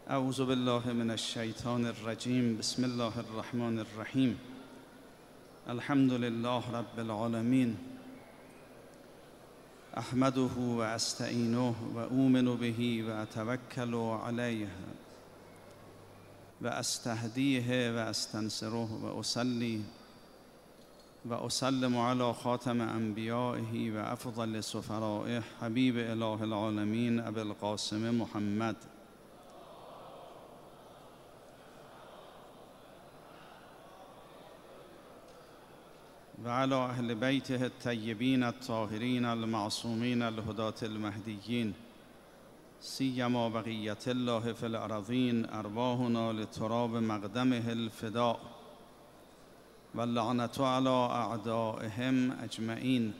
اعوذ بالله من الشیطان الرجیم. بسم الله الرحمن الرحیم. الحمد لله رب العالمین. احمده و استعینه و اؤمن به و اتوکل علیه و استهدیه و استنصره و اصلی و اسلم علی خاتم انبیائه و افضل سفرائه حبیب اله العالمین ابی القاسم محمد و علی اهل بیته الطیبین الطاهرین المعصومین الهداة المهدیین سیما بقیة الله فی الارضین ارواحنا لتراب مقدمه الفداء واللعنة على اعدائهم اجمعین.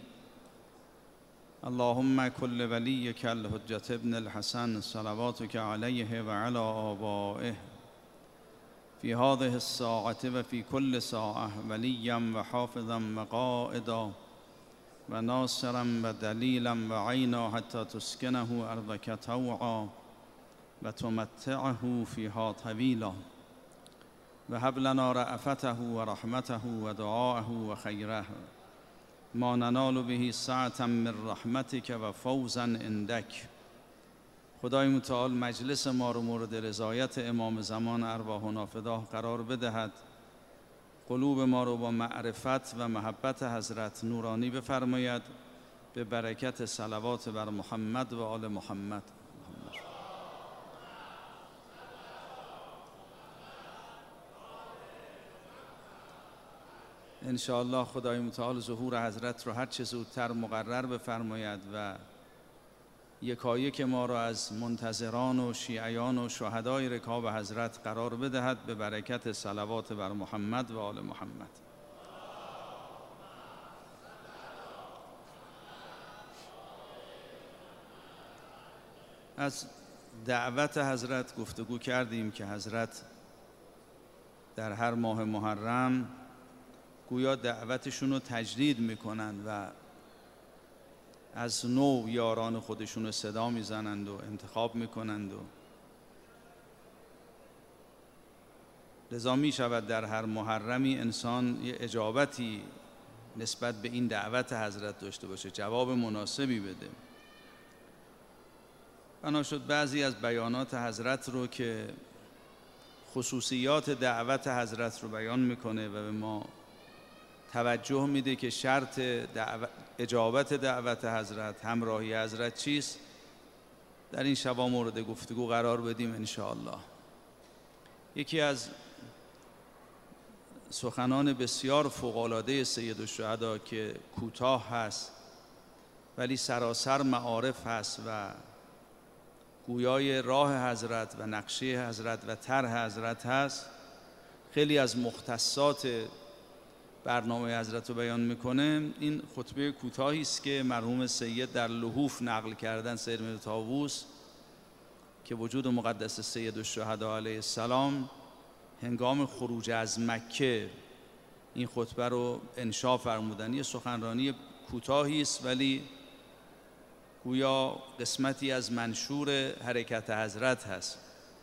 اللهم كل وليك الحجة ابن الحسن صلواتك عليه وعلى آبائه في هذه الساعة وفي كل ساعة وليا وحافظا وقائدا وناصرا ودليلا وعينا حتى تسكنه أرضك طوعا وتمتعه فيها طويلا وهب لنا رأفته ورحمته ودعاءه وخيره ما ننال به سعة من رحمتك و فوزا عندك. خدای متعال مجلس ما رو مورد رضایت امام زمان ارواحنا فداه قرار بدهد. قلوب ما رو با معرفت و محبت حضرت نورانی بفرماید به برکت صلوات بر محمد و آل محمد. انشاءالله خدای متعال ظهور حضرت رو هر چه زودتر مقرر بفرماید و یکایک ما را از منتظران و شیعیان و شهدای رکاب حضرت قرار بدهد به برکت صلوات بر محمد و آل محمد. از دعوت حضرت گفتگو کردیم که حضرت در هر ماه محرم گویا دعوتشون رو تجدید میکنند و از نو یاران خودشون رو صدا میزنند و انتخاب میکنند و لذا میشود در هر محرمی انسان یه اجابتی نسبت به این دعوت حضرت داشته باشه، جواب مناسبی بده. بنا شد بعضی از بیانات حضرت رو که خصوصیات دعوت حضرت رو بیان میکنه و به ما توجه میده که شرط اجابت دعوت حضرت، همراهی حضرت چیست، در این شبا مورد گفتگو قرار بدیم انشاءالله. یکی از سخنان بسیار فوق‌العاده سید الشهدا که کوتاه هست ولی سراسر معارف هست و گویای راه حضرت و نقشه حضرت و طرح حضرت هست، خیلی از مختصات برنامه حضرت رو بیان میکنه. این خطبه کوتاهی است که مرحوم سید در لحوف نقل کردن، سید میر طاووس که وجود مقدس سید الشهدا علیه السلام هنگام خروج از مکه این خطبه رو انشا فرمودن. یه سخنرانی کوتاهی است ولی گویا قسمتی از منشور حرکت حضرت هست.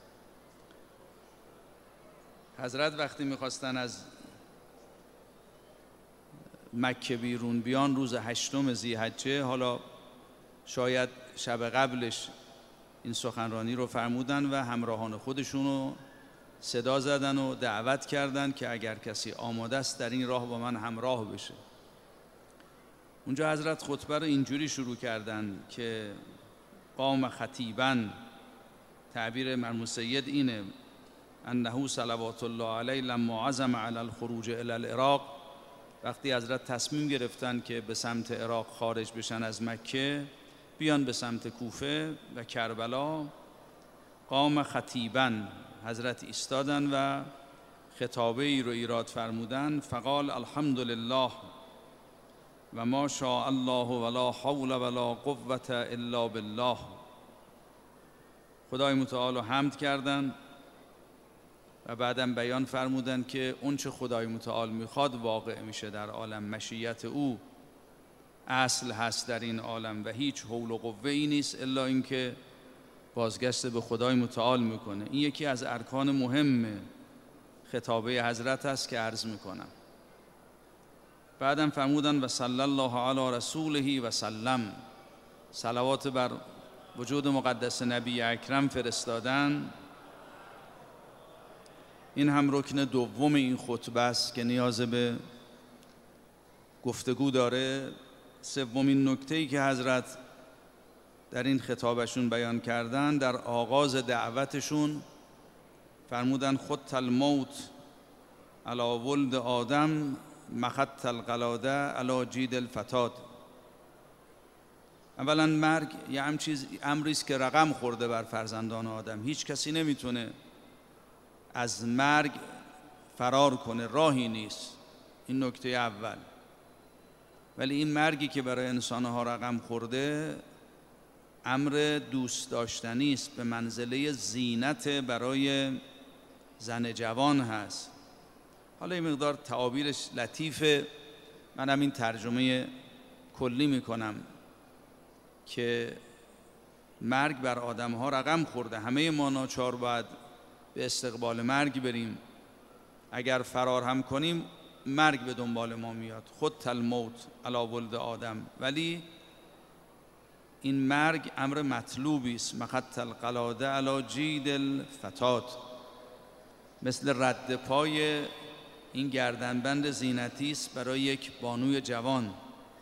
حضرت وقتی میخواستن از مکه بیرون بیان روز 8 ذی‌حجه، حالا شاید شب قبلش این سخنرانی رو فرمودن و همراهان خودشون رو صدا زدن و دعوت کردن که اگر کسی آماده است در این راه با من همراه بشه. اونجا حضرت خطبه رو اینجوری شروع کردن که قام خطیبا، تعبیر مرحوم سید اینه، انه صلوات الله علیه لما عزم علی الخروج الی العراق، وقتی حضرت تصمیم گرفتن که به سمت عراق خارج بشن از مکه بیان به سمت کوفه و کربلا، قام خطیبا، حضرت ایستادن و خطابه ای رو ایراد فرمودن. فقال الحمدلله و ما شاء الله ولا حول ولا قوة الا بالله. خدای متعال رو حمد کردن و بعدم بیان فرمودن که اون چه خدای متعال میخواد واقع میشه در عالم، مشیت او اصل هست در این عالم و هیچ حول و قوه ای نیست الا اینکه بازگشت به خدای متعال میکنه. این یکی از ارکان مهم خطابه حضرت است که عرض میکنم. بعدم فرمودن و صلی الله علی رسوله و سلم، صلوات بر وجود مقدس نبی اکرم فرستادن. این هم رکن دوم این خطبه است که نیاز به گفتگو داره. سومین نکته‌ای که حضرت در این خطابشون بیان کردن، در آغاز دعوتشون فرمودن خط الموت علی ولد آدم مخط القلاده علی جید الفتاد. اولا مرگ یه امری است که رقم خورده بر فرزندان آدم. هیچ کسی نمیتونه از مرگ فرار کنه، راهی نیست. این نکته اول. ولی این مرگی که برای انسانها رقم خورده امر دوست داشتنی است، به منزله زینت برای زن جوان هست. حالا این مقدار تعابیرش لطیفه، منم این ترجمه کلی میکنم که مرگ بر آدم ها رقم خورده. همه ما ناچار باید به استقبال مرگ بریم. اگر فرار هم کنیم مرگ به دنبال ما میاد. خط الموت علی ولد آدم. ولی این مرگ امر مطلوبی است. مخط القلاده علی جید الفتات، مثل رد پای این گردنبند زینتی است برای یک بانوی جوان.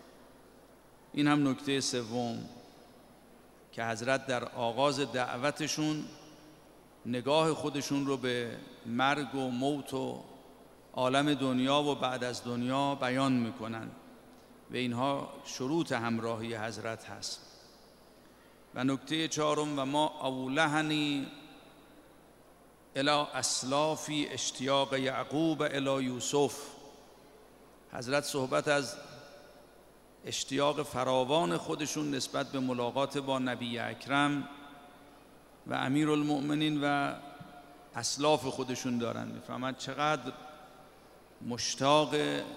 این هم نکته سوم که حضرت در آغاز دعوتشون نگاه خودشون رو به مرگ و موت و عالم دنیا و بعد از دنیا بیان میکنن و اینها شروط همراهی حضرت هست. و نکته چهارم و ما اولهنی الی اسلافی اشتیاق یعقوب الی یوسف. حضرت صحبت از اشتیاق فراوان خودشون نسبت به ملاقات با نبی اکرم و امیرالمؤمنین و اسلاف خودشون دارن. میفهمند چقدر مشتاق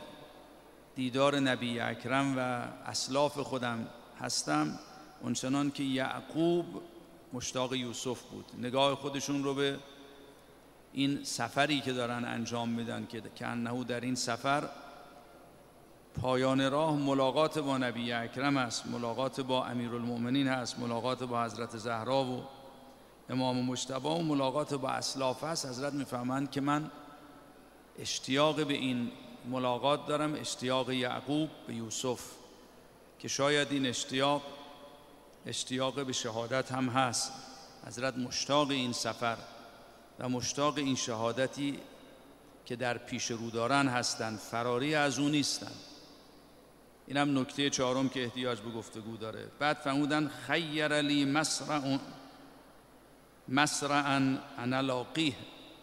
دیدار نبی اکرم و اسلاف خودم هستم، اونچنان که یعقوب مشتاق یوسف بود. نگاه خودشون رو به این سفری که دارن انجام میدن که انه در این سفر پایان راه ملاقات با نبی اکرم است، ملاقات با امیرالمؤمنین هست، ملاقات با حضرت زهرا و امام مجتبی و ملاقات با اسلاف است. حضرت میفهمند که من اشتیاق به این ملاقات دارم، اشتیاق یعقوب به یوسف، که شاید این اشتیاق به شهادت هم هست. حضرت مشتاق این سفر و مشتاق این شهادتی که در پیش رو دارن هستند، فراری از اون نیستن. این هم نکته چهارم که احتیاج به گفتگو داره. بعد فرمودن خیر لی مسرعا انا لاقیه،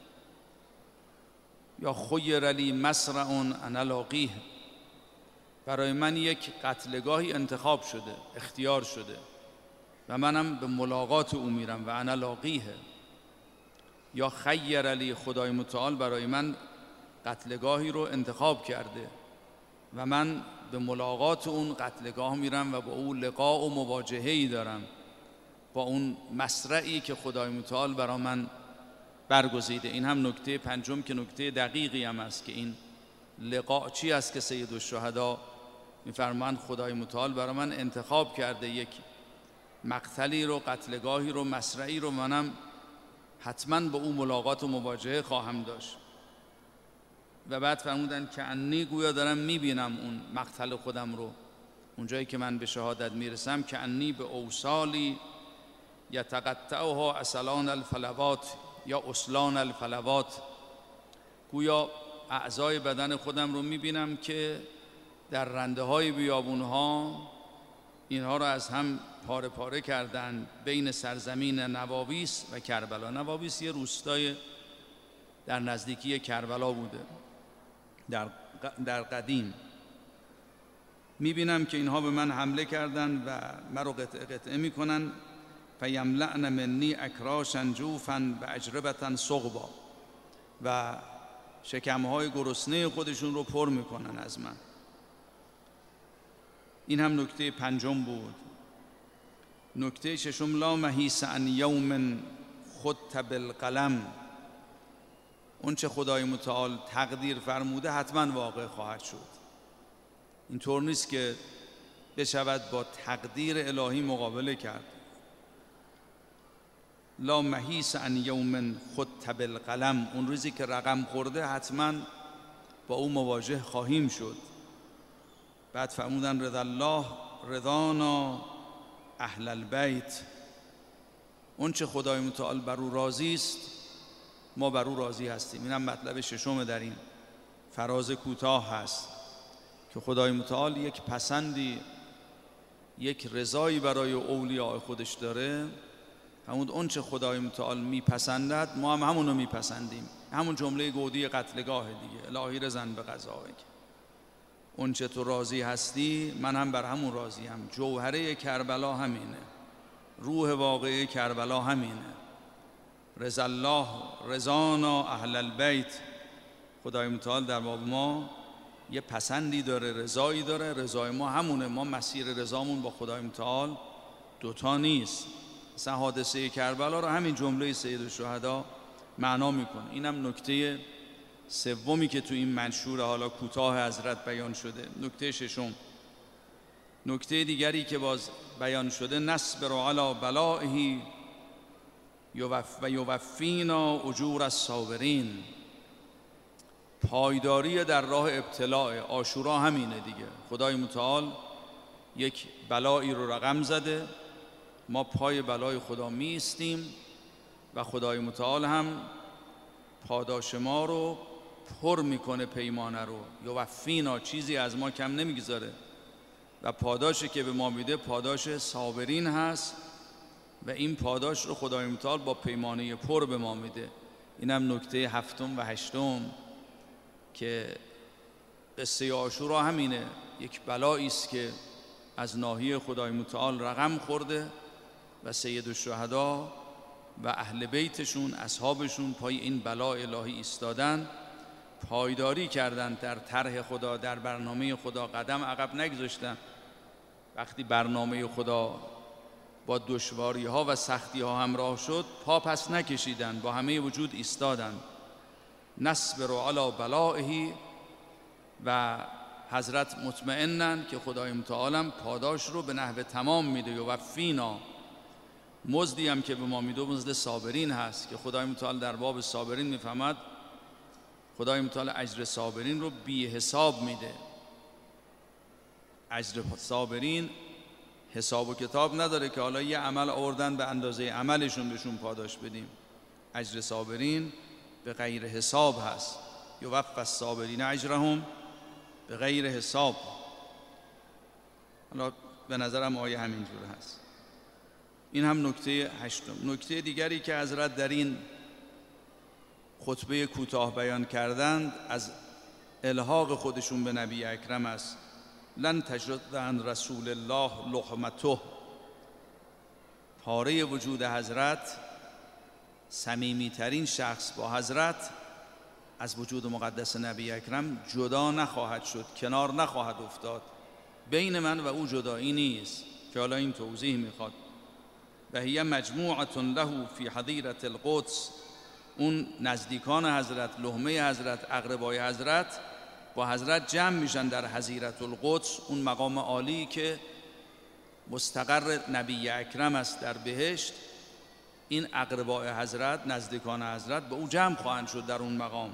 یا خیر لی مسرعا انا لاقیه، برای من یک قتلگاهی انتخاب شده، اختیار شده و منم به ملاقات او میرم و انا لاقیه. یا خیر لی، خدای متعال برای من قتلگاهی رو انتخاب کرده و من به ملاقات اون قتلگاه میرم و با اون لقاء و مواجهه‌ای دارم، با اون مسرعی که خدای متعال برای من برگزیده. این هم نکته پنجم که نکته دقیقی هم است که این لقاء چی است که سید الشهدا میفرمایند خدای متعال برای من انتخاب کرده یک مقتلی رو، قتلگاهی رو، مسرعی رو، منم حتما با اون ملاقات و مواجهه خواهم داشت. و بعد فرمودن که انی، گویا دارم میبینم اون مقتل خودم رو، اونجایی که من به شهادت میرسم، که انی به اوصالی یتقطعها اصلان الفلوات یا اصلان الفلوات، گویا اعضای بدن خودم رو میبینم که در رنده های بیابون ها اینها رو از هم پاره پاره کردن بین سرزمین نواویس و کربلا. نواویس یه روستای در نزدیکی کربلا بوده در قدیم. میبینم که اینها به من حمله کردن و مرا قطعه قطعه میکنن. فیملعن منی اکراشا جوفا و اجربتا صغبا، و شکمهای گرسنه خودشون رو پر میکنن از من. این هم نکته پنجم بود. نکته ششم لا محیص عن یوم خط بالقلم، اون چه خدای متعال تقدیر فرموده حتما واقع خواهد شد. اینطور نیست که بشود با تقدیر الهی مقابله کرد. لا محیص عن یوم خط بالقلم، اون روزی که رقم خورده حتما با او مواجه خواهیم شد. بعد فرمودن رضا الله رضانا اهل البیت، اون چه خدای متعال بر او راضی است ما بر او راضی هستیم. اینم مطلب ششم در این فراز کوتاه هست که خدای متعال یک پسندی، یک رضایی برای اولیاء خودش داره. همون اون چه خدای متعال میپسندد ما هم همونو میپسندیم. همون جمله گودی قتلگاه دیگه، الهی رضن به قضایک، اون چه تو راضی هستی من هم بر همون راضیم. جوهره کربلا همینه، روح واقعی کربلا همینه. رضا الله رضانا اهل البیت، خدای متعال در باب ما یه پسندی داره، رضایی داره. رضای ما همونه، ما مسیر رضامون با خدای متعال دوتا نیست. مثلا حادثه کربلا رو همین جمله سید الشهدا معنا میکنه. اینم نکته سومی که تو این منشور حالا کوتاه حضرت بیان شده. نکته ششم. نکته دیگری که باز بیان شده نصبر علی بلائه و یوفینا اجور الصابرین، پایداری در راه ابتلاء. عاشورا همینه دیگه، خدای متعال یک بلایی رو رقم زده، ما پای بلای خدا می ایستیم و خدای متعال هم پاداش ما رو پر میکنه، پیمانه رو. یوفینا، چیزی از ما کم نمیگذاره و پاداشی که به ما میده پاداش صابرین هست و این پاداش رو خدای متعال با پیمانه پر به ما میده. اینم نکته هفتم و هشتم که قصه عاشورا همینه، یک بلایی است که از ناحیه خدای متعال رقم خورده و سید الشهدا و اهل بیتشون، اصحابشون پای این بلا الهی ایستادن، پایداری کردن در طرح خدا، در برنامه خدا، قدم عقب نگذاشتن. وقتی برنامه خدا با دشواری ها و سختی ها همراه شد پا پس نکشیدن، با همه وجود ایستادن. نصبر علی بلائه، و حضرت مطمئنن که خدای متعالم پاداش رو به نحو تمام میده. و فینا، مزدی هم که به ما میده مزد صابرین هست که خدای متعال در باب صابرین میفهمد خدای متعال اجر صابرین رو بی حساب میده. اجر صابرین حساب و کتاب نداره که حالا یه عمل آوردن به اندازه عملشون بهشون پاداش بدیم. اجر صابرین به غیر حساب هست. یوفی الصابرین اجرهم به غیر حساب. حالا به نظرم آیه همینجور هست. این هم نکته هشتم. نکته دیگری که حضرت در این خطبه کوتاه بیان کردند از الحاق خودشون به نبی اکرم است. لن تجد عن رسول الله لحمته، پاره وجود حضرت، صمیمی‌ترین شخص با حضرت از وجود مقدس نبی اکرم جدا نخواهد شد، کنار نخواهد افتاد. بین من و او جدایی نیست که حالا این توضیح میخواد. و هی مجموعة له فی حضیرة القدس، اون نزدیکان حضرت، لحمه حضرت، اقربای حضرت با حضرت جمع میشن در حضیرة القدس، اون مقام عالی که مستقر نبی اکرم است در بهشت. این اقربای حضرت، نزدیکان حضرت با او جمع خواهند شد در اون مقام.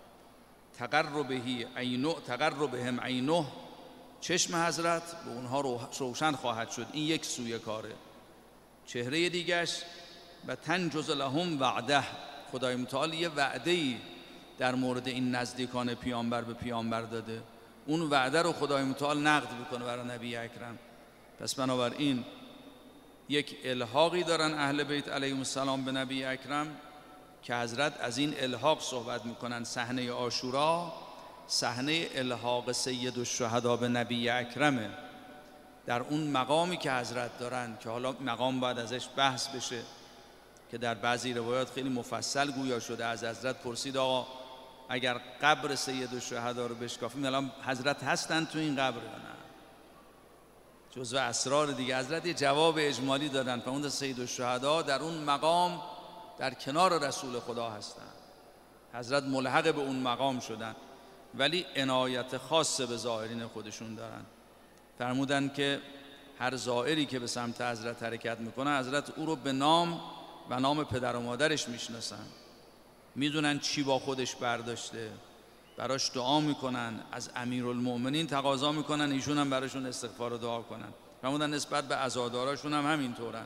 تقر بهم عینه، چشم حضرت به اونها روشن خواهد شد. این یک سوی کاره. چهره دیگش و تنجز لهم وعده، خدای متعال یه وعده‌ای در مورد این نزدیکان پیامبر به پیامبر داده. اون وعده رو خدای متعال نقد میکنه برای نبی اکرم. پس بنابراین یک الحاقی دارن اهل بیت علیهم السلام به نبی اکرم که حضرت از این الحاق صحبت میکنن. صحنه عاشورا صحنه الحاق سید الشهدا به نبی اکرمه، در اون مقامی که حضرت دارن که حالا مقام باید ازش بحث بشه که در بعضی روایات خیلی مفصل گویا شده. از حضرت پرسید آقا اگر قبر سید الشهدا رو بشکافیم الان حضرت هستن تو این قبر یا نه؟ جزو اسرار دیگه. حضرت یه جواب اجمالی دادن، فرمود سید الشهدا در اون مقام در کنار رسول خدا هستن. حضرت ملحق به اون مقام شدن، ولی عنایت خاص به زائرین خودشون دارن. فرمودن که هر زائری که به سمت حضرت حرکت میکنه، حضرت او رو به نام و نام پدر و مادرش میشناسن، میدونن چی با خودش برداشته، براش دعا میکنن، از امیرالمؤمنین تقاضا میکنن ایشون هم براشون استغفار و دعا کنن. فرمودن نسبت به عزاداراشون هم همینطورن.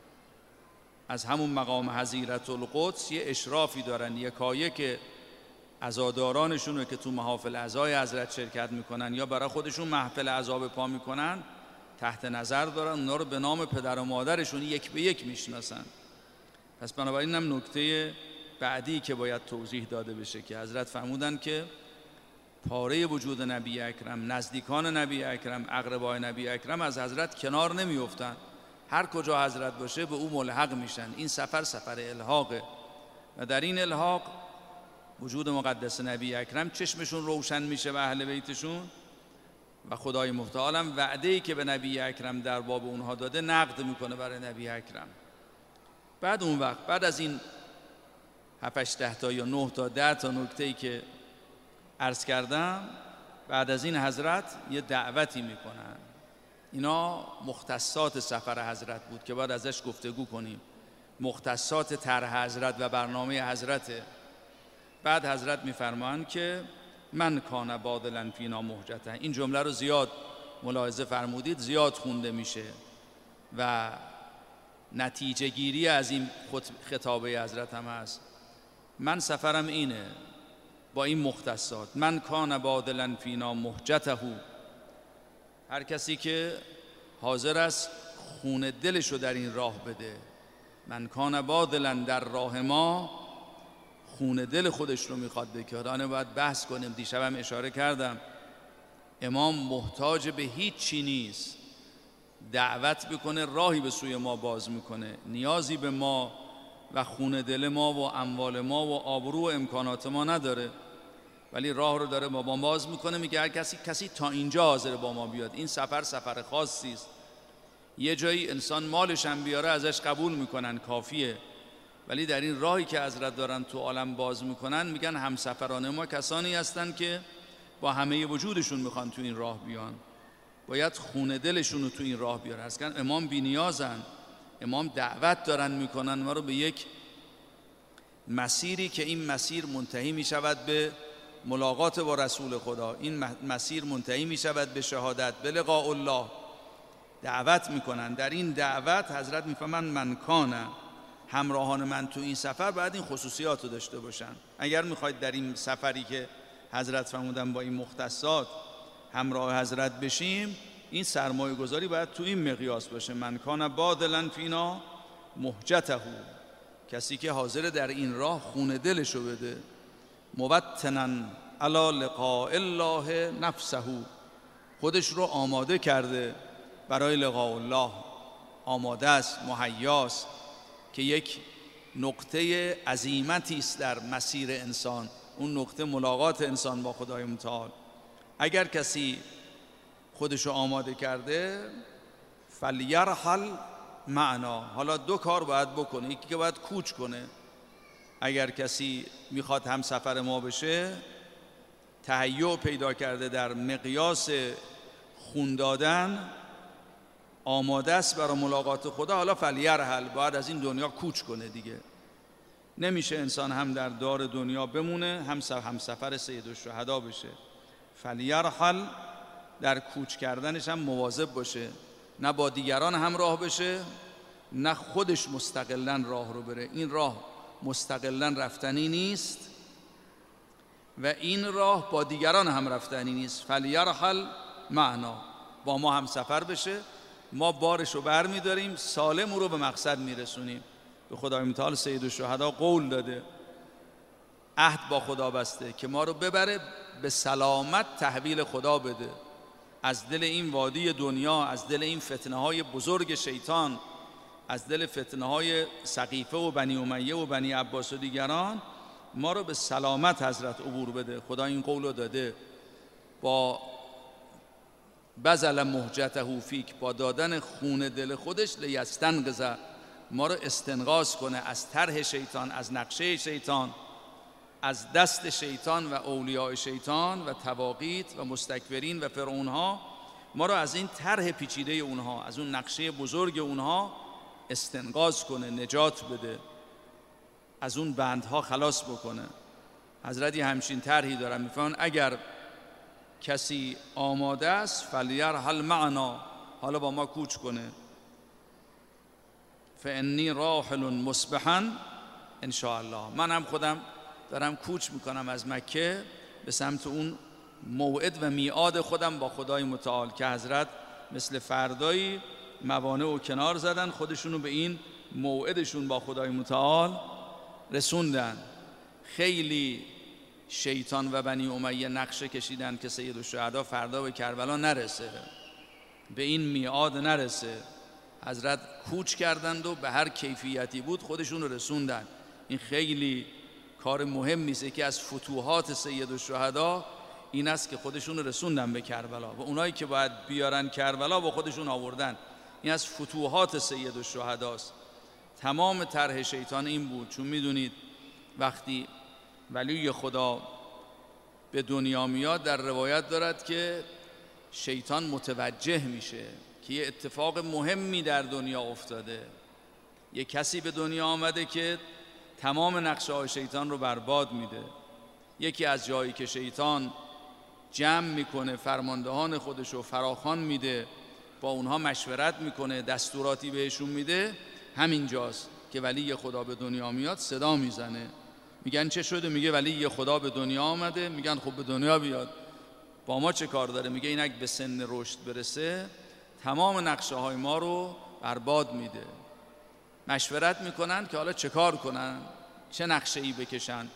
از همون مقام حضیرت القدس یه اشرافی دارن، یکایک که عزادارانشون رو که تو محافل عزای حضرت شرکت میکنن یا برای خودشون محفل عزا به پا میکنن تحت نظر دارن، اونا رو به نام پدر و مادرشون یک به یک میشناسن. پس بنابراین هم نکته بعدی که باید توضیح داده بشه که حضرت فرمودن که پاره وجود نبی اکرم، نزدیکان نبی اکرم، اقربای نبی اکرم از حضرت کنار نمیافتن. هر کجا حضرت باشه به او ملحق میشن. این سفر سفر الحاقه و در این الحاق وجود مقدس نبی اکرم چشمشون روشن میشه به اهل بیتشون و خدای متعال هم وعده‌ای که به نبی اکرم در باب اونها داده نقد میکنه برای نبی اکرم. بعد اون وقت، بعد از این 7-8 تا یا 9 تا 10 تا نکته‌ای که عرض کردم، بعد از این حضرت یه دعوتی میکنن. اینا مختصات سفر حضرت بود که باید ازش گفتگو کنیم. مختصات طرح حضرت و برنامه حضرته. بعد حضرت میفرمایند که من کان باذلا فینا مهجته. این جمله رو زیاد ملاحظه فرمودید، زیاد خونده میشه و نتیجه گیری از این خطابه حضرت هم هست. من سفرم اینه با این مختصات. من کان باذلا فینا مهجته، هر کسی که حاضر است خون دلش رو در این راه بده. من کان باذلا، در راه ما خون دل خودش رو میخواد بکنه. باید بحث کنیم. دیشبم اشاره کردم امام محتاج به هیچ چی نیست، دعوت بکنه راهی به سوی ما باز میکنه. نیازی به ما و خون دل ما و اموال ما و آبرو و امکانات ما نداره، ولی راه رو داره با ما باز میکنه. میگه هر کسی تا اینجا حاضر با ما بیاد. این سفر سفر خاصی است. یه جایی انسان مالش هم بیاره ازش قبول میکنن، کافیه. ولی در این راهی که حضرت دارن تو عالم باز میکنن، میگن همسفران ما کسانی هستن که با همه وجودشون میخوان تو این راه بیان. باید خون دلشون رو تو این راه بیاره. از کن امام بی نیازن، امام دعوت دارن میکنن ما رو به یک مسیری که این مسیر منتهی میشود به ملاقات با رسول خدا، این مسیر منتهی میشود به شهادت، به لقاء الله. دعوت میکنن. در این دعوت حضرت میفهمن من کانه، همراهان من تو این سفر باید این خصوصیات رو داشته باشن. اگر میخواید در این سفری که حضرت فرمودن با این مختصات همراه حضرت بشیم، این سرمایه گذاری باید تو این مقیاس باشه. من کان باذلا فینا مهجته، کسی که حاضر در این راه خون دلشو بده. موطنا علی لقاء الله نفسه، خودش رو آماده کرده برای لقاء الله. آماده است، مهیاست که یک نقطه عظیمتی است در مسیر انسان. اون نقطه ملاقات انسان با خدای متعال. اگر کسی خودشو آماده کرده، فلیرحل معنا. حالا دو کار باید بکنه. یکی که باید کوچ کنه. اگر کسی میخواد هم سفر ما بشه، تهیع پیدا کرده در مقیاس خون دادن، آماده است برای ملاقات خدا، حالا فلیرحل، باید از این دنیا کوچ کنه دیگه. نمیشه انسان هم در دار دنیا بمونه هم سفر سید الشهدا بشه. فلیرحل، در کوچ کردنش هم مواظب باشه، نه با دیگران همراه بشه نه خودش مستقلاً راه رو بره. این راه مستقلاً رفتنی نیست و این راه با دیگران هم رفتنی نیست. فلیرحل معنا، با ما هم سفر بشه، ما بارش رو بر می‌داریم، سالم او رو به مقصد میرسونیم. به خدای متعال سید الشهدا قول داده، عهد با خدا بسته که ما رو ببره به سلامت تحویل خدا بده، از دل این وادی دنیا، از دل این فتنه‌های بزرگ شیطان، از دل فتنه‌های سقیفه و بنی امیه و بنی عباس و دیگران، ما رو به سلامت حضرت عبور بده. خدا این قول رو داده. با بذل مهجته فیک، با دادن خون دل خودش لیستنقذ، ما رو استنقاذ کنه از طرح شیطان، از نقشه شیطان، از دست شیطان و اولیاء شیطان و طواغیت و مستکبرین و فرعونها. ما رو از این طرح پیچیده اونها، از اون نقشه بزرگ اونها استنقاذ کنه، نجات بده، از اون بندها خلاص بکنه. حضرت همچین طرحی دارن، میفهمن اگر کسی آماده است فلیرحل معنا، حالا با ما کوچ کنه. فانی راحل مصبحا ان شاء الله، من هم خودم دارم کوچ میکنم از مکه به سمت اون موعد و میعاد خودم با خدای متعال، که حضرت مثل فردایی موانع و کنار زدن، خودشونو به این موعدشون با خدای متعال رسوندن. خیلی شیطان و بنی امیه نقشه کشیدن که سید الشهدا فردا به کربلا نرسه، به این میعاد نرسه. حضرت کوچ کردند و به هر کیفیتی بود خودشون رو رسوندن. این خیلی کار مهمی است که از فتوحات سید الشهدا این است که خودشون رو رسوندن به کربلا و اونایی که باید بیارن کربلا با خودشون آوردن. این از فتوحات سید الشهداست. تمام طرح شیطان این بود، چون میدونید وقتی ولی خدا به دنیا میاد در روایت دارد که شیطان متوجه میشه که یه اتفاق مهمی در دنیا افتاده، یه کسی به دنیا آمده که تمام نقشه های شیطان رو برباد میده. یکی از جایی که شیطان جمع میکنه فرماندهان خودش رو فراخوان میده، با اونها مشورت میکنه، دستوراتی بهشون میده، همین جاست که ولی خدا به دنیا میاد صدا میزنه. میگن چه شده؟ میگه ولی خدا به دنیا آمده. میگن خب به دنیا بیاد، با ما چه کار داره؟ میگه اینک به سن رشد برسه تمام نقشه های ما رو برباد میده. مشورت میکنن که حالا چه کار کنن، چه نقشه ای بکشن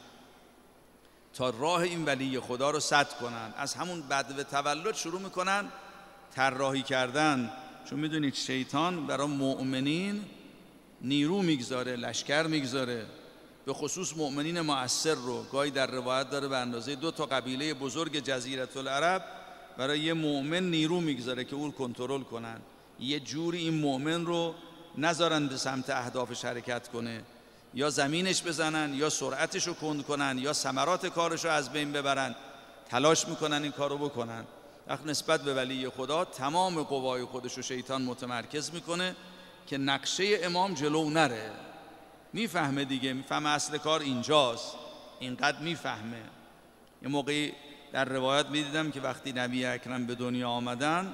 تا راه این ولی خدا رو سد کنن. از همون بدو تولد شروع میکنن طراحی کردن، چون میدونید شیطان برای مؤمنین نیرو میگذاره، لشکر میگذاره، به خصوص مؤمنین مؤثر رو. گاهی در روایت داره به اندازه 2 قبیله بزرگ جزیره العرب برای یه مؤمن نیرو میگذاره که اون کنترل کنن، یه جوری این مؤمن رو نذارن به سمت اهدافش حرکت کنه، یا زمینش بزنن، یا سرعتش رو کند کنن، یا ثمرات کارش رو از بین ببرن. تلاش میکنن این کار رو بکنن. وقت نسبت به ولی خدا تمام قوای خودش رو شیطان متمرکز میکنه که نقشه امام جلو نره. میفهمه دیگه، میفهمه اصل کار اینجاست، اینقدر میفهمه. یه موقعی در روایت میدیدم که وقتی نبی اکرم به دنیا آمدن،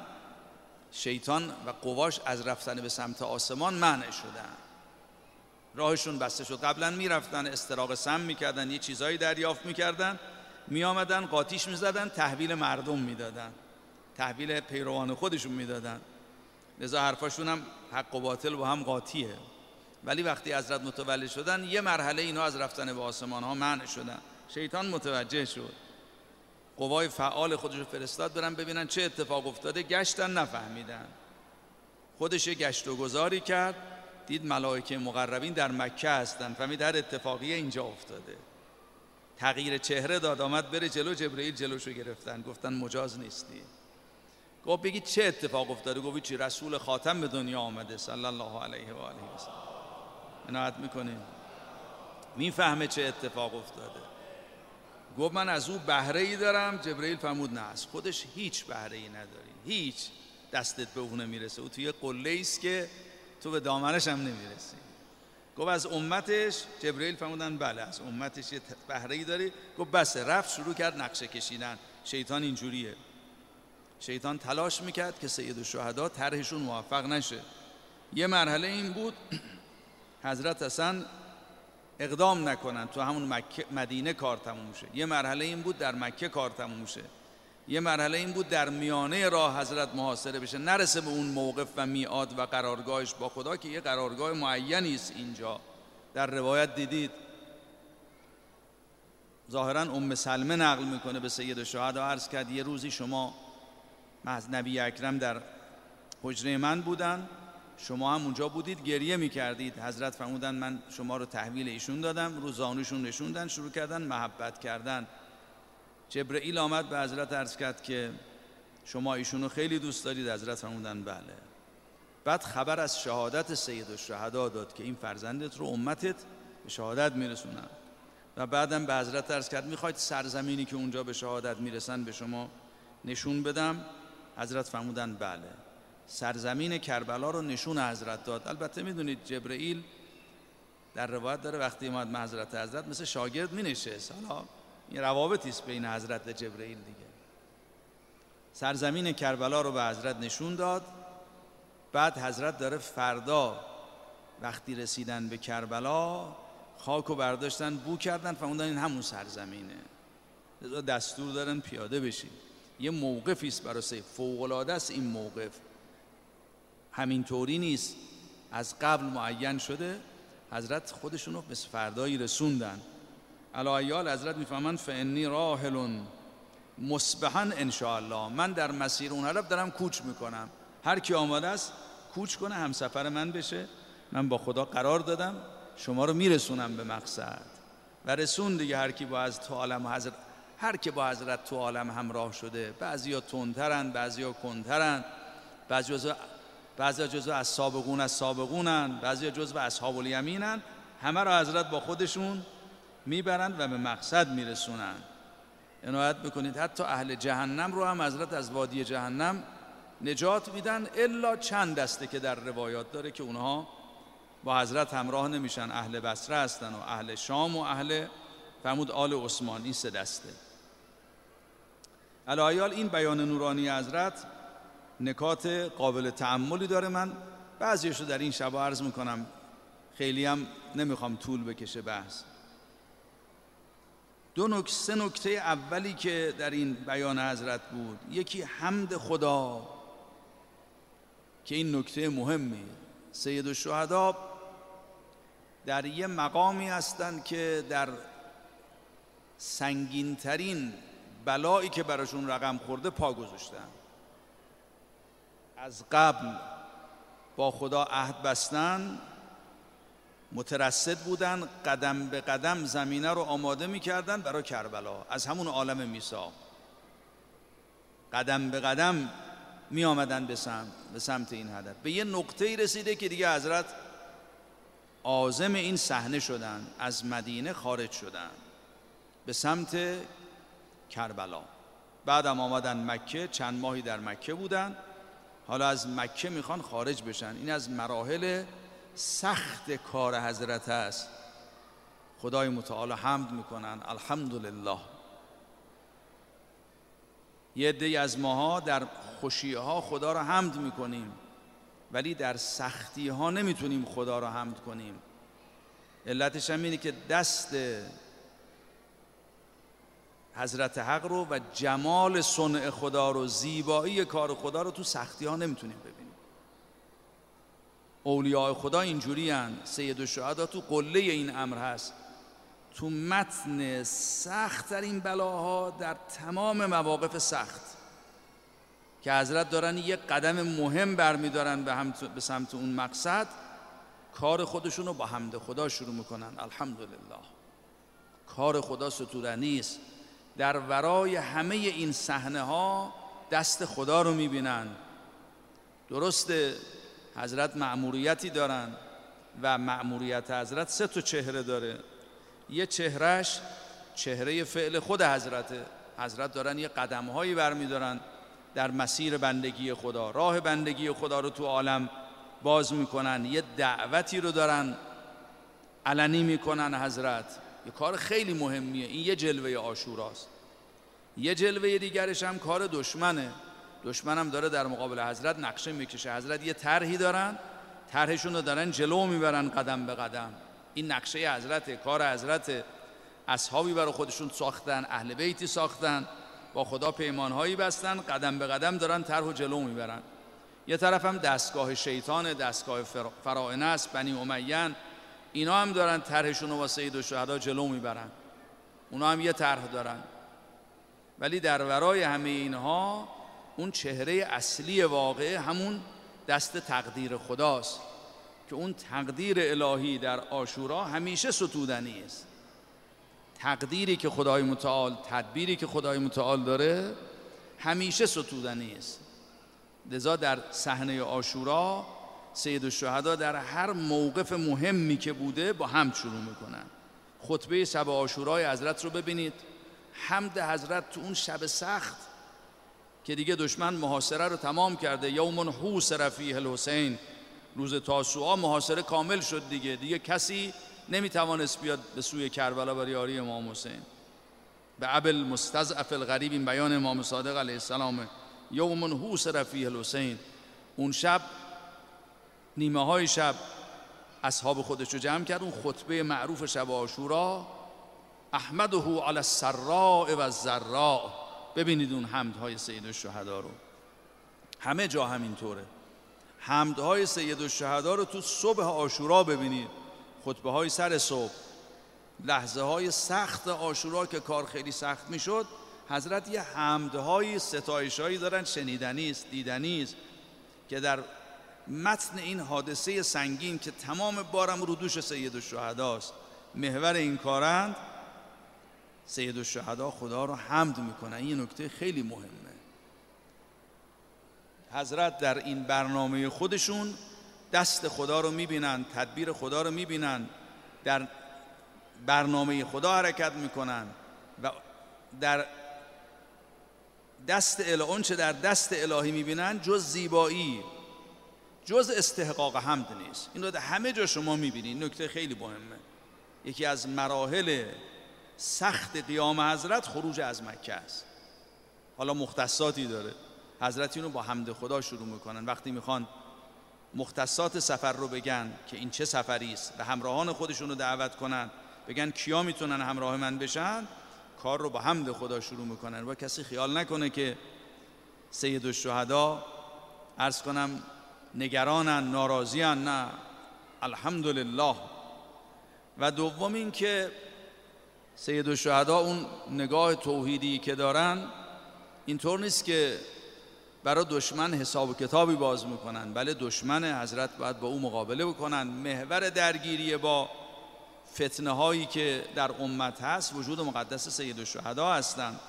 شیطان و قواش از رفتن به سمت آسمان منع شدن، راهشون بسته شد. قبلا میرفتن استراق سم میکردن، یه چیزایی دریافت میکردن، میآمدن قاطیش میزدن، تحویل مردم میدادن، تحویل پیروان خودشون میدادن. لذا حرفاشون هم حق و باطل با هم قاطیه. ولی وقتی حضرت متولد شدن یه مرحله اینا از رفتن به آسمان ها منع شدن. شیطان متوجه شد، قوای فعال خودش رو فرستاد برن ببینن چه اتفاق افتاده. گشتن نفهمیدن، خودش گشت و گذاری کرد، دید ملائکه مقربین در مکه هستن، فهمید هر اتفاقی اینجا افتاده. تغییر چهره داد، آمد بره جلو، جبرئیل جلوشو گرفتن، گفتن مجاز نیستی. گفت بگید چه اتفاق افتاده؟ گفت چی؟ رسول خاتم به دنیا آمده صلی الله علیه و آله و سلم. عنایت میکنیم، میفهمه چه اتفاق افتاده. گفت من از او بهره ای دارم. جبرئیل فرمود نه، از خودش هیچ بهره ای نداری، هیچ دستت به اون نمیرسه، او توی قله است که تو به دامنش هم نمیرسی. گفت از امتش؟ جبرئیل فرمودن بله از امتش یه بهره ای داری. گفت بسه. رفت شروع کرد نقشه کشیدن. شیطان اینجوریه، شیطان تلاش میکرد که سید الشهدا طرحشون موفق نشه. یه مرحله این بود حضرت اصلا اقدام نکنن، تو همون مدینه کار تموم شه. یه مرحله این بود در مکه کار تموم شه. یه مرحله این بود در میانه راه حضرت محاصره بشه، نرسه به اون موقف و میعاد و قرارگاهش با خدا که یه قرارگاه معینی است. اینجا در روایت دیدید ظاهرا ام سلمه نقل میکنه به سید الشهدا عرض کرد یه روزی شما از نبی اکرم در حجره من بودن، شما هم اونجا بودید، گریه میکردید. حضرت فرمودن من شما رو تحویل ایشون دادم، رو زانوشون نشوندن، شروع کردن محبت کردن. جبرئیل آمد به حضرت عرض کرد که شما ایشونو خیلی دوست دارید؟ حضرت فرمودن بله. بعد خبر از شهادت سید الشهدا داد که این فرزندت رو امتت به شهادت میرسونن و بعدم به حضرت عرض کرد میخواید سرزمینی که اونجا به شهادت میرسن به شما نشون بدم؟ حضرت فرمودن بله. سرزمین کربلا رو نشون حضرت داد. البته میدونید جبرئیل در روایت داره وقتی اومد به حضرت مثل شاگرد مینشست. حالا این روابطی است بین حضرت و جبرئیل دیگه. سرزمین کربلا رو به حضرت نشون داد. بعد حضرت داره فردا وقتی رسیدن به کربلا خاک رو برداشتن بو کردن فرمودن این همون سرزمینه. دستور دارن پیاده بشید. یه موقفی است برای سید، فوق‌العاده است این موقف. همینطوری نیست، از قبل معین شده. حضرت خودشونو به فردایی رسوندن. علایال حضرت میفهمن فانی راحل مصبحا ان شاء الله، من در مسیر اون حلب دارم کوچ میکنم، هر کی آماده است کوچ کنه همسفر من بشه. من با خدا قرار دادم شما رو میرسونم به مقصد. و رسون دیگه. هر کی با از تو عالم حضرت، هر کی با حضرت تو عالم همراه شده، بعضیا تندترن، بعضیا کندترن، بعضیا جزو از سابقونن، بعضیا جزو اصحاب الیمینن، همه رو حضرت با خودشون میبرن و به مقصد میرسونن. عنایت بکنید حتی اهل جهنم رو هم حضرت از وادی جهنم نجات میدن، الا چند دسته که در روایات داره که اونها با حضرت همراه نمیشن. اهل بصره هستن و اهل شام و اهل فرمود آل عثمان. این سه دسته. علایال این بیان نورانی حضرت نکات قابل تأملی داره. من بعضیشو در این شب عرض میکنم، خیلی هم نمیخوام طول بکشه بحث. سه نکته اولی که در این بیان حضرت بود، یکی حمد خدا که این نکته مهمی. سید الشهدا در یه مقامی هستن که در سنگین‌ترین بلایی که براشون رقم خورده پا گذاشتن. از قبل با خدا عهد بستن، مترصد بودن، قدم به قدم زمینه رو آماده می‌کردن برای کربلا. از همون عالم میثاق قدم به قدم می آمدن به سمت این هدف. به یه نقطه‌ای رسیده که دیگه حضرت عازم این صحنه شدن، از مدینه خارج شدن به سمت کربلا. بعدم آمدن مکه، چند ماهی در مکه بودن، حالا از مکه میخوان خارج بشن. این از مراحل سخت کار حضرت است. خدای متعال حمد میکنن، الحمدلله. یه عده از ماها در خوشی‌ها خدا را حمد میکنیم، ولی در سختی‌ها نمیتونیم خدا را حمد کنیم. علتش هم اینه که دست حضرت حق رو و جمال صنع خدا رو، زیبایی کار خدا رو تو سختی‌ها نمیتونیم ببینیم. اولیاء خدا اینجوری هستند. سید الشهدا تو قله این امر هست. تو متن سخت ترین بلاها، در تمام مواقف سخت که حضرت دارن یک قدم مهم برمیدارن به سمت اون مقصد، کار خودشون رو با حمد خدا شروع میکنن. الحمدلله. کار خدا ستودنی است. در ورای همه این صحنه ها دست خدا رو میبینن. درسته حضرت مأموریتی دارن و مأموریت حضرت 3 چهره داره. یه چهرهش چهره فعل خود حضرته. حضرت دارن یه قدم‌هایی برمی‌دارن در مسیر بندگی خدا، راه بندگی خدا رو تو عالم باز میکنن. یه دعوتی رو دارن علنی میکنن حضرت. یه کار خیلی مهمیه. این یه جلوه عاشوراست. یه جلوه دیگرش هم کار دشمنه. دشمنم داره در مقابل حضرت نقشه میکشه. حضرت یه طرحی دارن، طرحشون رو دارن جلو میبرن قدم به قدم. این نقشه حضرت، کار حضرت. اصحابی برای خودشون ساختن، اهل بیتی ساختن، با خدا پیمانهایی بستن، قدم به قدم دارن طرح و جلو میبرن. یه طرف هم دستگاه شیطان، دستگاه فراعنه است، بنی امیه، اینا هم دارن طرحشون رو با سید الشهدا جلو میبرن. اونا هم یه طرح دارن. ولی در ورای همه اینها اون چهره اصلی واقعه همون دست تقدیر خداست که اون تقدیر الهی در عاشورا همیشه ستودنی است. تقدیری که خدای متعال، تدبیری که خدای متعال داره همیشه ستودنی است. لذا در صحنه عاشورا سیدالشهدا در هر موقف مهمی که بوده با حمد شروع میکنن. خطبه شب عاشورای حضرت رو ببینید، حمد حضرت تو اون شب سخت که دیگه دشمن محاصره رو تمام کرده، یوم حوصر فیه الحسین، روز تاسوعا محاصره کامل شد دیگه کسی نمیتوانست بیاد به سوی کربلا برای یاری امام حسین. به ابل مستضعف الغریب، این بیان امام صادق علیه السلام، یوم حوصر فیه الحسین. اون شب نیمه های شب اصحاب خودش رو جمع کرد، اون خطبه معروف شب عاشورا، احمده علی السراء و الضراء. ببینید اون حمدهای سیدالشهدا رو، همه جا همینطوره. حمدهای سیدالشهدا رو تو صبح عاشورا ببینید، خطبه های سر صبح، لحظه های سخت عاشورا که کار خیلی سخت میشد، حضرت یه حمدهای ستایشایی دارن، شنیدنی است، دیدنی است، که در متن این حادثه سنگین که تمام بارم رو دوش سیدالشهداست، محور این کارند، سیدالشهدا خدا رو حمد میکنن. این نکته خیلی مهمه. حضرت در این برنامه خودشون دست خدا رو میبینن، تدبیر خدا رو میبینن، در برنامه خدا حرکت میکنن و در دست الهی، اون چه در دست الهی میبینن جز زیبایی، جز استحقاق حمد نیست. این رو در همه جا شما میبینید. نکته خیلی مهمه. یکی از مراحل سخت قیام حضرت خروج از مکه است. حالا مختصاتی داره، حضرت اینو با حمد خدا شروع میکنن. وقتی میخوان مختصات سفر رو بگن که این چه سفری است و همراهان خودشون رو دعوت کنن، بگن کیا میتونن همراه من بشن، کار رو با حمد خدا شروع میکنن. و کسی خیال نکنه که سیدالشهدا عرض کنم نگرانن، ناراضیان، نه، الحمدلله. و دوم این که سیدالشهدا اون نگاه توحیدی که دارن اینطور نیست که برای دشمن حساب و کتابی باز میکنن، بله دشمن حضرت باید با او مقابله بکنن. محور درگیری با فتنه هایی که در امت هست وجود مقدس سیدالشهدا هستند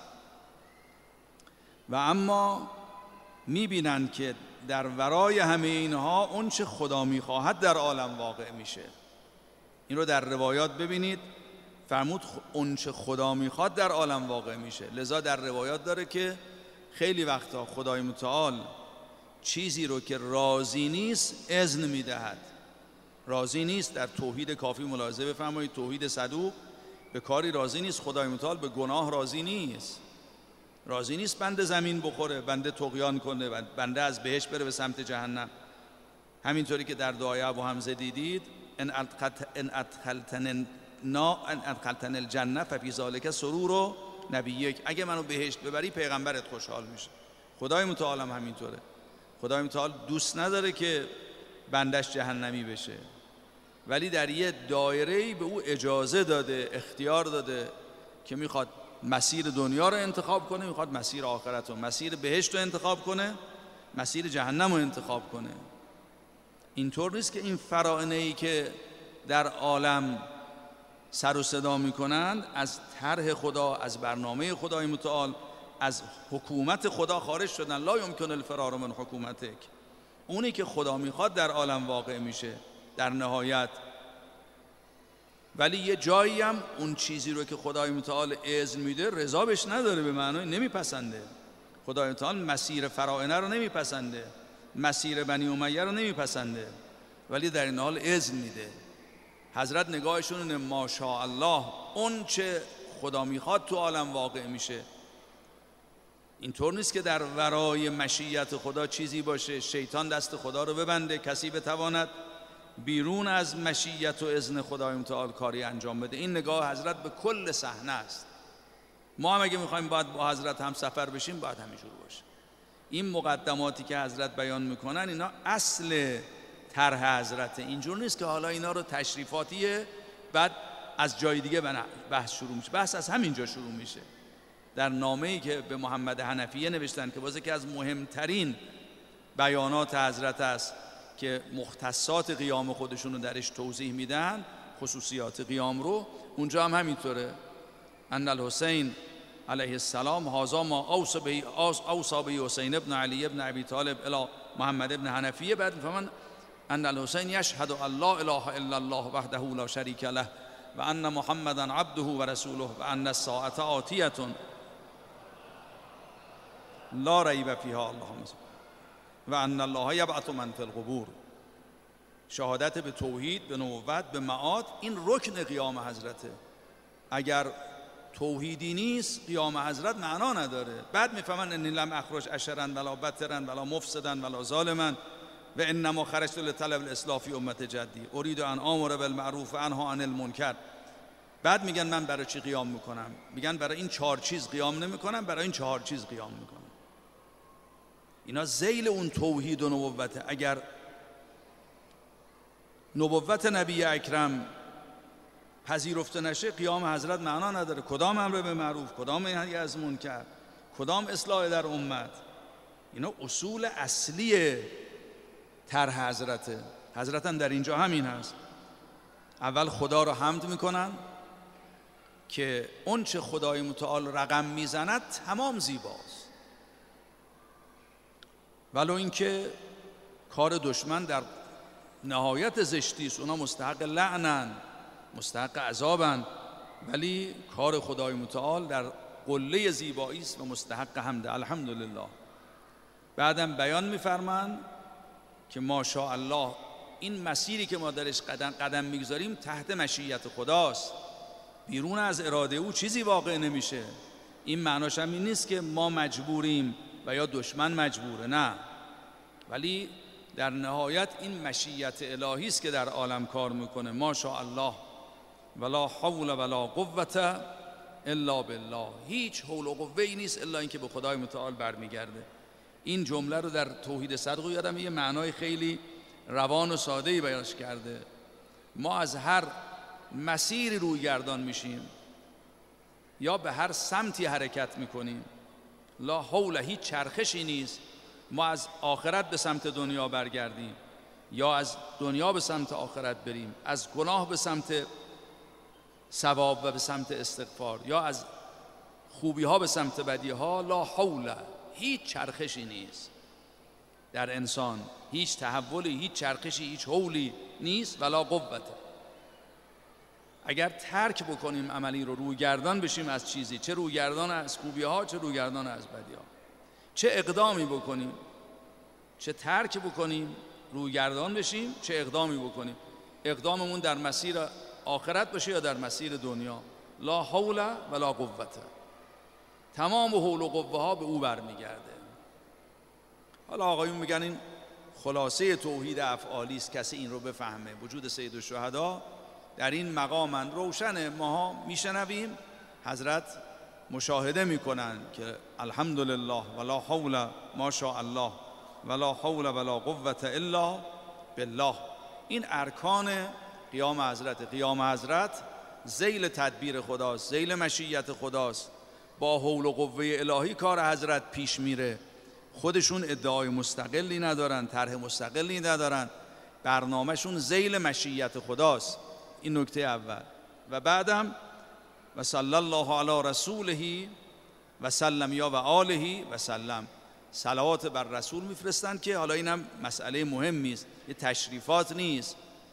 و اما میبینن که در ورای همه اینها اون چه خدا میخواهد در عالم واقع میشه. این رو در روایات ببینید، فرمود اون چه خدا میخواد در عالم واقع میشه. لذا در روایات داره که خیلی وقتا خدای متعال چیزی رو که راضی نیست اذن میدهد. راضی نیست، در توحید کافی ملاحظه بفرمایید، توحید صدوق به کاری راضی نیست. خدای متعال به گناه راضی نیست. راضی نیست بنده زمین بخوره، بنده طغیان کنه، بنده از بهشت بره به سمت جهنم. همینطوری که در دعای ابو حمزه دیدید، ان ادخلتن الجنه ففی ذلک سرور نبیک، اگه منو بهشت ببری پیغمبرت خوشحال میشه. خدای متعال هم همینطوره. خدای متعال دوست نداره که بندش جهنمی بشه، ولی در یه دایره‌ای به او اجازه داده، اختیار داده که میخواد مسیر دنیا رو انتخاب کنه، میخواد مسیر آخرت رو، مسیر بهشت رو انتخاب کنه، مسیر جهنم رو انتخاب کنه. اینطور نیست که این فرائنه‌ای که در عالم سر و صدا میکنند از طرح خدا، از برنامه خدای متعال، از حکومت خدا خارج شدن. لا یمکن الفرار من حکومتک. اونی که خدا میخواد در عالم واقع میشه در نهایت. ولی یه جایی هم اون چیزی رو که خدای متعال اذن میده رضا بهش نداره، به معنای نمیپسنده. خدای متعال مسیر فرائنه رو نمیپسنده، مسیر بنی امیه رو نمیپسنده، ولی در این حال اذن میده. حضرت نگاهشون اینه ماشاء الله، اون چه خدا میخواد تو عالم واقع میشه. اینطور نیست که در ورای مشیت خدا چیزی باشه شیطان دست خدا رو ببنده، کسی بتواند بیرون از مشیت و اذن خدای متعال کاری انجام بده. این نگاه حضرت به کل صحنه است. ما هم اگه میخوایم باید با حضرت هم سفر بشیم باید همینجور باشه. این مقدماتی که حضرت بیان میکنن اینا اصل طرح حضرت. اینجور نیست که حالا اینا رو تشریفاتیه بعد از جای دیگه بحث شروع میشه. بحث از همینجا شروع میشه. در نامه‌ای که به محمد حنفیه نوشتن که بازه که از مهمترین بیانات حضرت است که مختصات قیام خودشون رو درش توضیح میدن، خصوصیات قیام رو، اونجا هم همینطوره. ان الحسین علیه السلام هذا ما اوصى به حسین ابن علی ابن ابی طالب الی محمد ابن حنفیه. بعد میفهمن ان الحسین یشهد ان لا اله الا الله وحده لا شریک له و ان محمدا عبده و رسوله و ان الساعة آتیة لا ریب فیها اللهم و ان الله یبعث من فی القبور. شهادت به توحید، به نبوت، به معاد، این رکن قیام حضرته. اگر توحیدی نیست قیام حضرت معنا نداره. بعد میفهمن انی لم اخرج اشرا ولا بطرا ولا مفسدا ولا ظالما و انما خرجت لطلب الاصلاح فی امت جدی اريد ان امر بالمعروف و انهی عن المنکر. بعد میگن من برای چی قیام میکنم؟ میگن برای این 4 چیز قیام نمیکنم، برای این 4 چیز قیام میکنم. اینا ذیل اون توحید و نبوته. اگر نبوت نبی اکرم پذیرفته نشه قیام حضرت معنا نداره. کدام امر به معروف، کدام نهی از منکر، کدام اصلاح در امت، اینا اصول اصلی طرح حضرته. حضرت هم در اینجا همین هست. اول خدا رو حمد میکنن که اون چه خدای متعال رقم میزند تمام زیباست، ولو اینکه کار دشمن در نهایت زشتی است، اونا مستحق لعنن، مستحق عذابن، ولی کار خدای متعال در قله زیبایی است و مستحق حمد. الحمدلله. بعدم بیان میفرمان که ماشاءالله این مسیری که ما درش قدم میگذاریم تحت مشیت خداست، بیرون از اراده او چیزی واقع نمیشه. این معناش هم این نیست که ما مجبوریم و یا دشمن مجبوره، نه، ولی در نهایت این مشیت الهی است که در عالم کار میکنه. ماشاءالله ولا حول ولا قوة الا بالله. هیچ حول و قوه‌ای نیست الا اینکه به خدای متعال برمیگرده. این جمله رو در توحید صدق یادم یه معنای خیلی روان و ساده‌ای بیانش کرده. ما از هر مسیری روی گردان میشیم یا به هر سمتی حرکت میکنیم، لا حول، هیچ چرخشی نیست ما از آخرت به سمت دنیا برگردیم یا از دنیا به سمت آخرت بریم، از گناه به سمت ثواب و به سمت استغفار یا از خوبی ها به سمت بدی ها. لا حول، هیچ چرخشی نیست در انسان، هیچ تحولی، هیچ چرخشی، هیچ حولی نیست. ولا قوت. اگر ترک بکنیم عملی رو، روی گردان بشیم از چیزی، چه روی گردان از خوبی ها چه روی گردان از بدی ها، چه اقدامی بکنیم، چه ترک بکنیم، روی گردان بشیم، چه اقدامی بکنیم، اقداممون در مسیر آخرت باشه یا در مسیر دنیا. لا حول ولا قوت. تمام حول و قوه ها به او برمیگرده. حالا آقایون میگن این خلاصه توحید افعالی است، کسی این رو بفهمه. وجود سید الشهدا در این مقام روشن، ماها میشنویم، حضرت مشاهده میکنن که الحمدلله ولا حول ماشاءالله ولا حول ولا قوة الا بالله. این ارکان قیام حضرت. قیام حضرت ذیل تدبیر خداست، ذیل مشیت خداست. با حول و قوه الهی کار حضرت پیش میره. خودشون ادعای مستقلی ندارن، طرح مستقلی ندارن، برنامهشون ذیل مشیت خداست. این نکته اول. و بعدم و صلی الله علی رسوله و سلم یا و آله و سلم، صلوات بر رسول میفرستند که حالا اینم مسئله مهمی است، یه تشریفات نیست.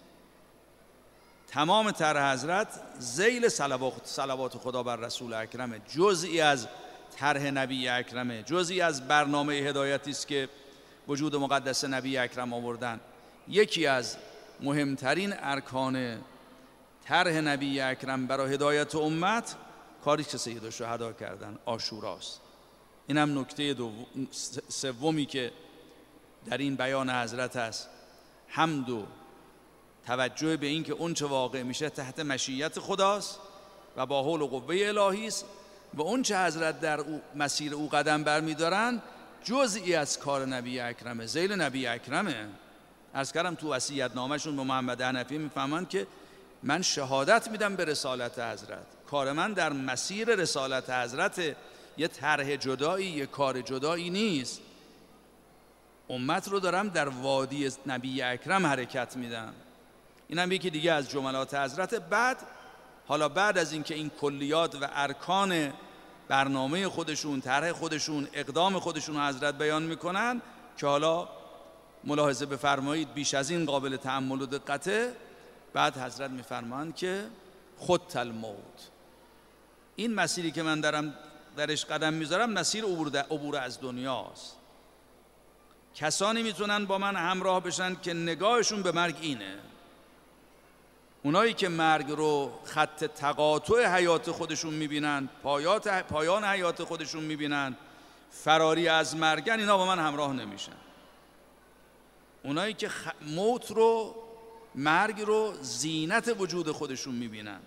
تمام طرح حضرت ذیل صلوات خدا بر رسول اکرمه، جزئی از طرح نبی اکرمه، جزئی از برنامه هدایتی است که وجود مقدس نبی اکرم آوردن. یکی از مهمترین ارکان طرح نبی اکرم برای هدایت امت کاری که سید الشهدا کردن، عاشوراست. اینم نکته سومی که در این بیان حضرت است. حمد و توجه به این که اون چه واقع میشه تحت مشیت خداست و با حول و قوه الهی است و اون چه حضرت در مسیر او قدم برمیدارن جزئی از کار نبی اکرمه، ذیل نبی اکرمه. عرض کردم تو وصیت نامشون به محمد حنفی میفهمن که من شهادت میدم به رسالت حضرت، کار من در مسیر رسالت حضرت، یه طرح جدایی، یه کار جدایی نیست. امت رو دارم در وادی نبی اکرم حرکت میدم. اینم یکی دیگه از جملات حضرت. بعد حالا بعد از اینکه این کلیات و ارکان برنامه خودشون، طرح خودشون، اقدام خودشون رو حضرت بیان میکنن که حالا ملاحظه بفرمایید بیش از این قابل تأمل و دقته. بعد حضرت میفرمایند که خط الموت، این مسیری که من درش قدم میذارم مسیر عبور از دنیاست. کسانی میتونن با من همراه بشن که نگاهشون به مرگ اینه. اونایی که مرگ رو خط تقاطع حیات خودشون میبینن، پایان حیات خودشون میبینن، فراری از مرگن، اینا با من همراه نمیشن. اونایی که موت رو، مرگ رو زینت وجود خودشون میبینن،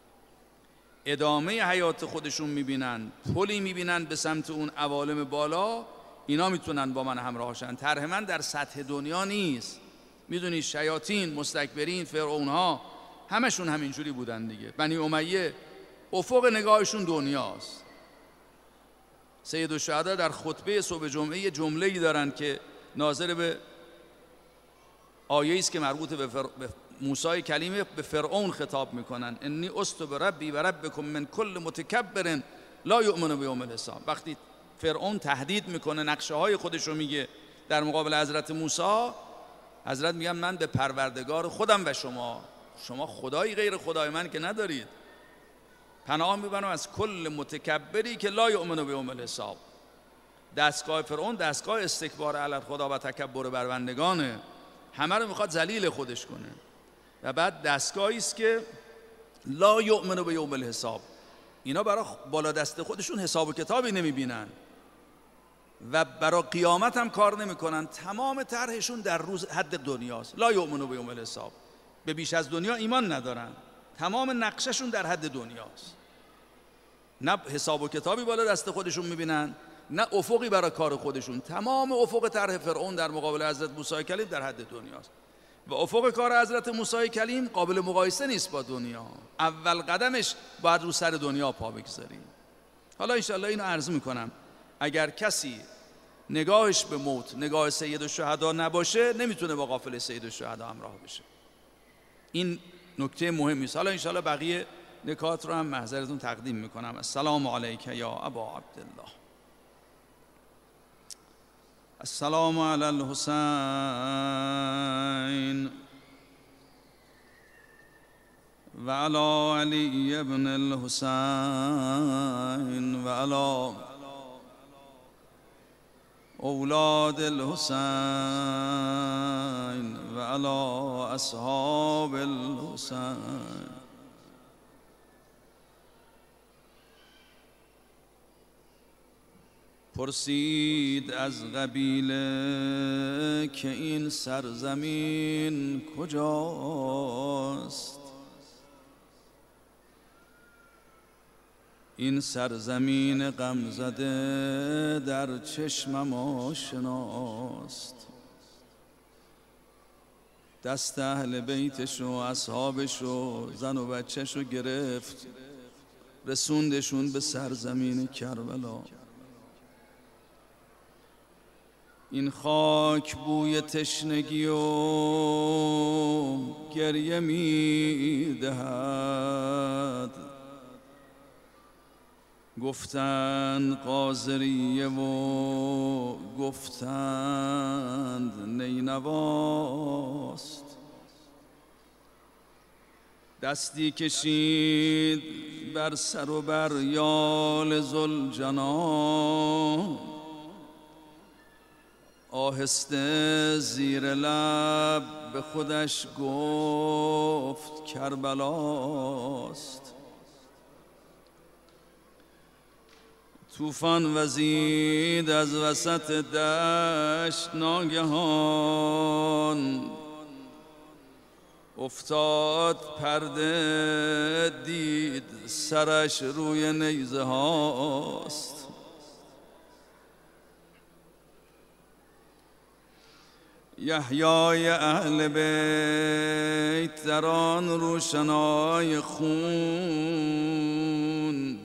ادامه حیات خودشون میبینن، پلی میبینن به سمت اون عوالم بالا، اینا میتونن با من همراهشن. طرح من در سطح دنیا نیست. میدونی شیاطین، مستکبرین، فرعونها همشون همینجوری بودن دیگه. بنی امیه افق نگاهشون دنیاست. سید الشهدا در خطبه صبح جمعه جمله‌ای دارن که ناظر به آیه‌ای است که مربوط به موسی کلیم، به فرعون خطاب میکنن: انی است بربی و ربکم من کل متکبر لا یؤمن بیوم الحساب. وقتی فرعون تهدید میکنه، نقشه های خودش رو میگه در مقابل حضرت موسی، حضرت میگن من به پروردگار خودم و شما خدایی غیر خدای من که ندارید. پناه میبرم از کل متکبری که لا یؤمن بیوم الحساب. دستگاه فرعون دستگاه استکبار علی خدا و تکبر بر بندگانه، همه رو میخواد ذلیل خودش کنه. و بعد دستگاهی است که لا یؤمن بیوم الحساب، اینا برای بالا دست خودشون حساب و کتابی نمیبینن و برای قیامت هم کار نمیکنن. تمام طرحشون در روز حد دنیاست. لا یؤمن بیوم الحساب، به بیش از دنیا ایمان ندارن. تمام نقششون در حد دنیاست. نه حساب و کتابی بالا دست خودشون میبینن، نه افقی برای کار خودشون. تمام افق طرح فرعون در مقابل حضرت موسی کلیم در حد دنیاست و افق کار حضرت موسی کلیم قابل مقایسه نیست با دنیا. اول قدمش باید رو سر دنیا پا بگذاریم. حالا انشالله اینو عرض میکنم، اگر کسی نگاهش به موت نگاه سید الشهدا نباشه، نمیتونه با قافله سید الشهدا همراه بشه. این نکته مهمی است. حالا انشالله بقیه نکات رو هم محضرتون تقدیم میکنم. السلام علیک یا ابا عبدالله. السلام علی الحسین و علی علی ابن الحسین و علی اولاد الحسین و علی اصحاب الحسین. پرسید از قبیله که این سرزمین کجاست؟ این سرزمین غمزده در چشمم آشناست. دست اهل بیتش و اصحابش و زن و بچهش رو گرفت، رسوندشون به سرزمین کربلا. این خاک بوی تشنگی و گریه می دهد. گفتند قاضریه و گفتند نینواست. دستی کشید بر سر و بر یال ذوالجنان، آهسته زیر لب به خودش گفت کربلاست. طوفان وزید از وسط دشت، ناگهان افتاد پرده، دید سرش روی نیزه هاست. یحیای اهل بیت در آن روشنای خون،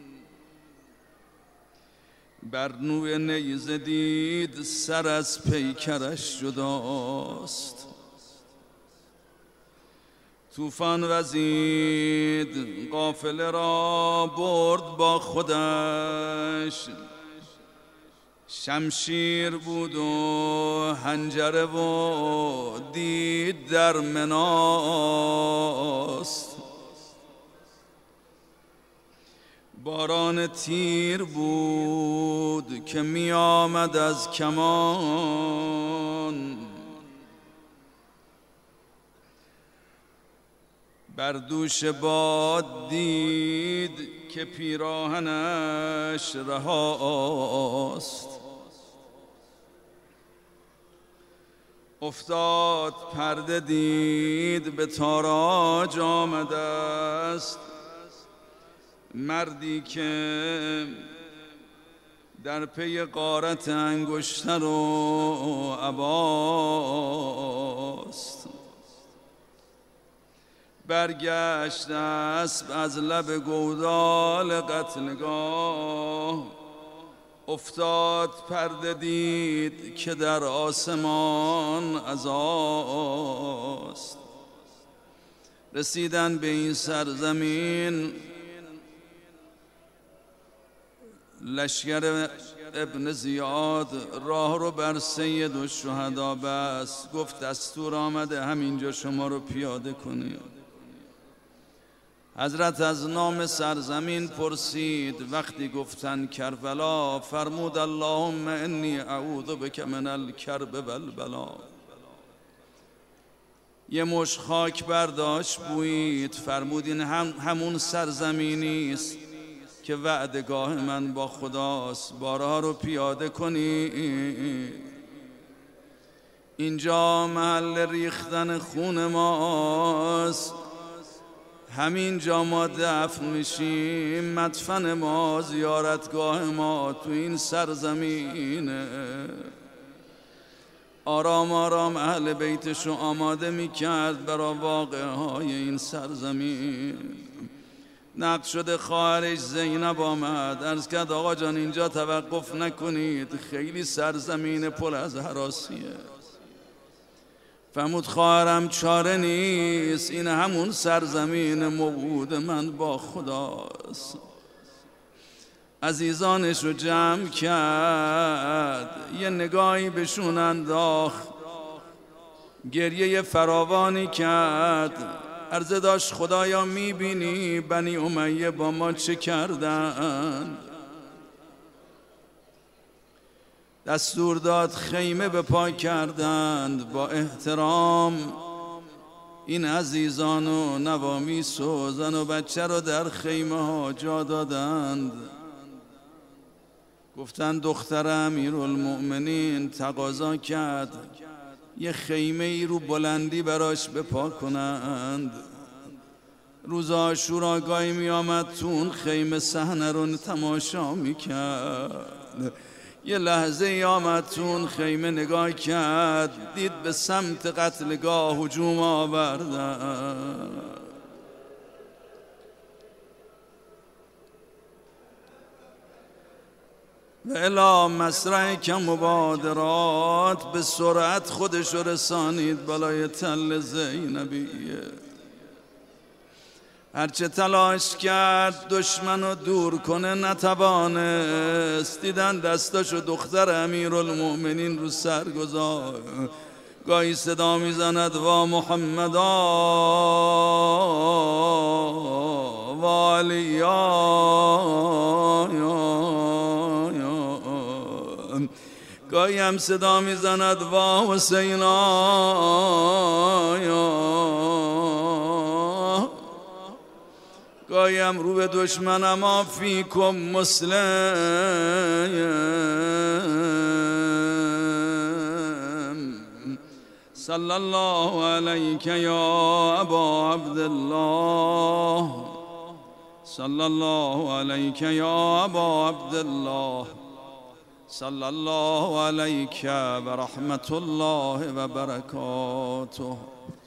بر نوی نیزه دید سر از پیکرش جداست. طوفان وزید قافله را برد با خودش، شمشیر بود و حنجره و دید در مناست، باران تیر بود که می آمد از کمان، بر دوش باد دید که پیراهنش رهاست، افتاد پرده دید به تاراج آمده است، مردی که در پی غارت انگشتر و عباست، برگشت اسب از لب گودال قتلگاه، افتاد پرده دید که در آسمان عزاست. رسیدن به این سرزمین، لشکر ابن زیاد راه رو بر سید الشهدا بست، گفت دستور آمده همینجا شما رو پیاده کنید. حضرت از نام سرزمین پرسید، وقتی گفتن کربلا فرمود اللهم انی اعوذ بک من الکرب والبلا. یه مش خاک برداشت بویید، فرمود این همون سرزمینی است که وعدگاه من با خداست، بارها رو پیاده کنی. اینجا محل ریختن خون ماست، همینجا ما دفن میشیم، مدفن ما زیارتگاه ما تو این سرزمینه. آرام آرام اهل بیتشو آماده میکرد برای واقعه های این سرزمین. نقد شده خواهرش زینب آمد، عرض کرد آقا جان اینجا توقف نکنید، خیلی سرزمین پر از هراسیه. فرمود خواهرم چاره نیست، این همون سرزمین موعود من با خداست. عزیزانش رو جمع کرد، یه نگاهی بهشون انداخت، گریه فراوانی کرد، عرضه داشت خدایا میبینی بنی امیه با ما چه کردن؟ دستور داد خیمه به پا کردند، با احترام این عزیزان و نوامیس و زن و بچه رو در خیمه ها جا دادند. گفتند دختر امیرالمؤمنین تقاضا کرد یه خیمه ای رو بلندی براش بپا کنند. روز عاشورا گاهی می آمد تو اون خیمه صحنه رو تماشا می کرد. یه لحظه ای آمد تو اون خیمه نگاه کرد، دید به سمت قتلگاه هجوم آوردن. و الی مسرع که مبادرات به سرعت خودش رسانید بالای تل زینبیه. هرچه تلاش کرد دشمن رو دور کنه نتوانست. دیدن دستاشو دختر امیرالمؤمنین رو سر گذاشت، گاهی صدا میزند وا محمدا و علیا، گاهی هم صدا میزند وا حسینا، گاهی هم رو به دشمن ما فیکم مسلم. صلی الله علیک یا ابا عبدالله، صلی الله علیک یا ابا عبدالله، صلی الله علیک و رحمت الله و برکاته.